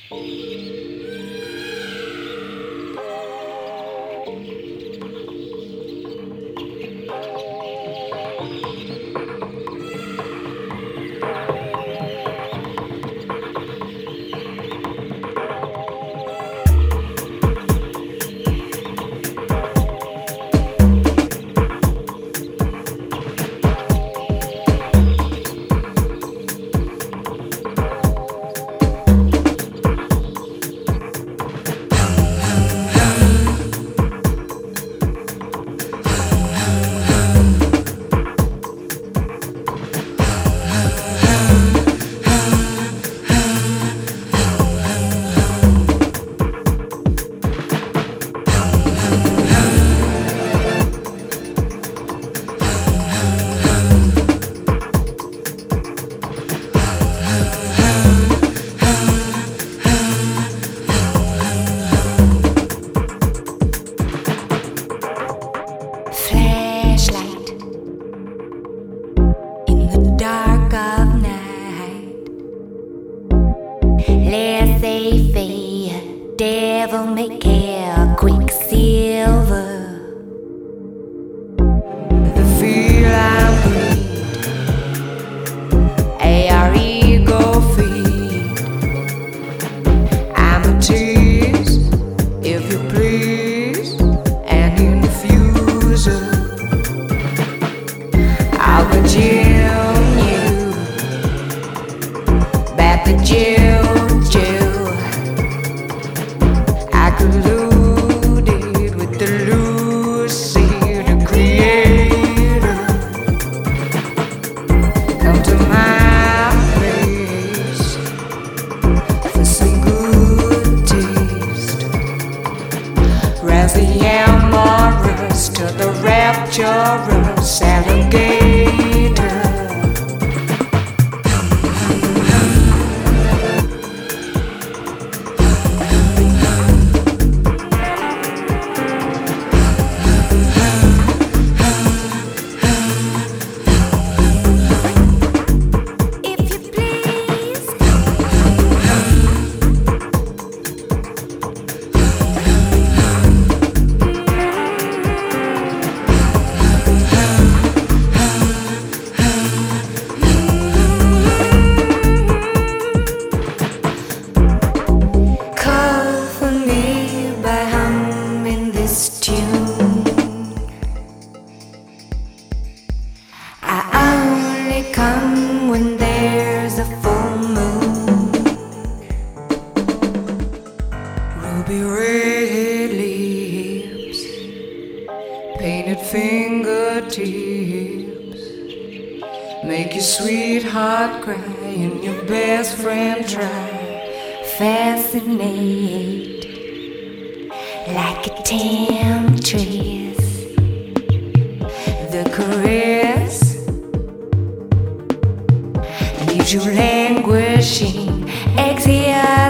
Devil may care, quicksilver. The feel I breathe, our ego feed. I'm a tease, if you please, an infuser. I'll consume you, back the juju. Colluded with the Lucy, the creator. Come to my place for some good taste. Rouse the amorous to the rapturous alligator. Come when there's a full moon. Ruby red lips, painted fingertips, make your sweetheart cry and your best friend try. Fascinate like a temptress. The caress leaves you languishing, exhale.